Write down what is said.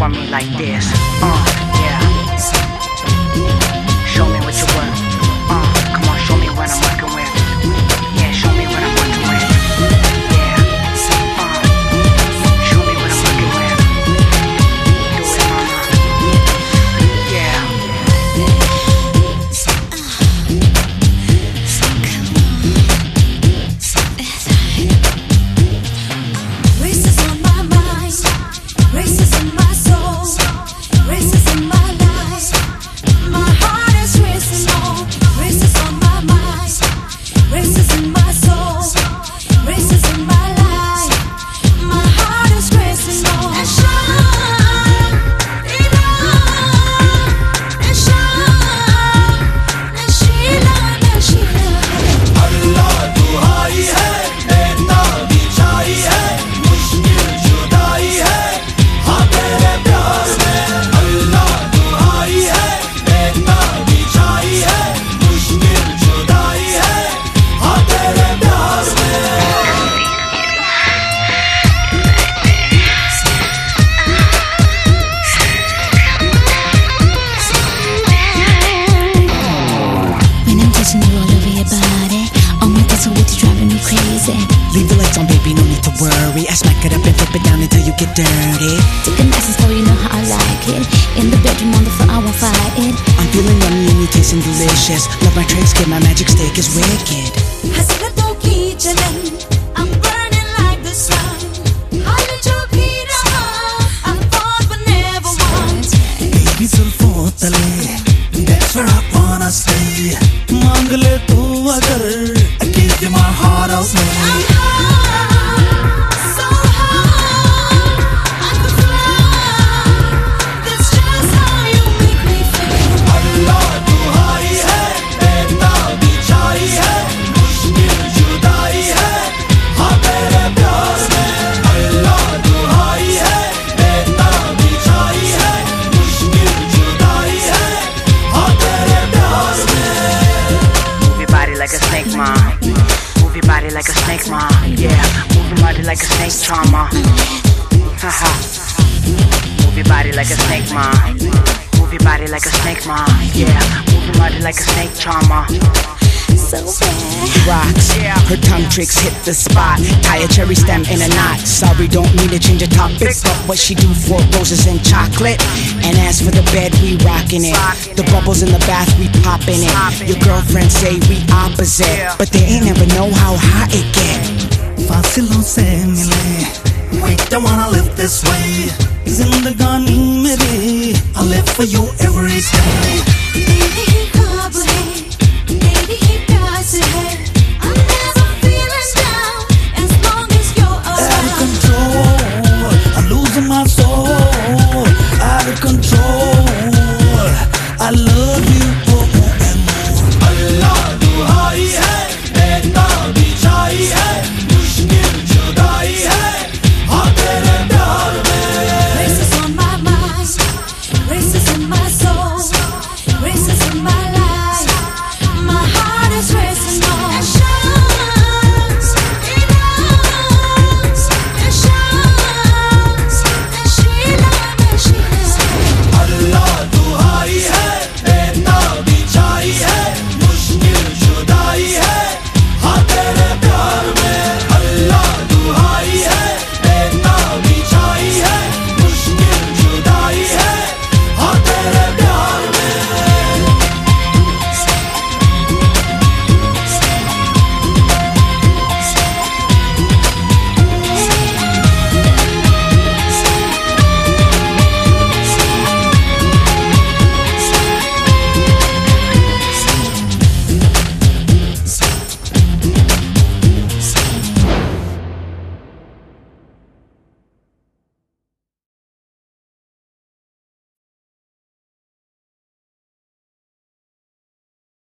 for me like this. Yeah. Show me what you work. Come on, show me what I'm working with. Yeah, show me what I'm working with. Yeah. Show me what I'm working with. Do it, mama. Yeah. Races on my mind, races in my soul, races in my life. My heart is racing on, races on my mind, races in my soul, races in my life. My heart is racing on. And shine, and shine, and Sheila, and Sheila. अल्लाह दुहाई है, बेटा बिछाई है, मुश्किल जुदाई है, हाँ तेरे प्यार में। अल्लाह दुहाई है, बेटा बिछाई है, मुश्किल जुदाई है, हाँ तेरे प्यार में। When I'm touching you all over your body, oh my God, so it's driving me crazy. Leave the lights on, baby, no need to worry. I smack it up and flip it down until you get dirty. Take it nice and slow, you know how I like it. In the bedroom, on the floor, I won't fight it. I'm feeling yummy and you tasting delicious. Love my tricks, get my magic stick is wicked. हसरतों की जलन, I'm burning like the sun. हाल जो भी रहा, I thought but never once. Baby जुल्फों तले, that's where I wanna stay. मांग ले तू अगर, I give you my heart out I'm high, so high, I could fly. That's just how you make me feel. अल्लाह दुहाई है, बेटा बिछाई है, मुश्किल जुदाई है, हाँ तेरे प्यार में। अल्लाह दुहाई है, बेटा बिछाई है, मुश्किल जुदाई है, हाँ तेरे प्यार में। Move your body like a snake, ma. Move your body like a snake, ma. Yeah. Move your body like a snake, trauma. Haha. Move your body like a snake, ma. Move your body like a snake, ma. Yeah. Move your body like a snake, trauma. So bad. Rocks, her tongue tricks hit the spot. Tie a cherry stem in a knot. Sorry, don't mean to change the topic, but what she do for roses and chocolate. And as for the bed, we rockin' it. The bubbles in the bath, we poppin' it. Your girlfriends say we opposite, but they ain't never know how hot it get. फासिलों से मिले, wait, I wanna live this way. जिंदगानी मेरी, I live for you every day.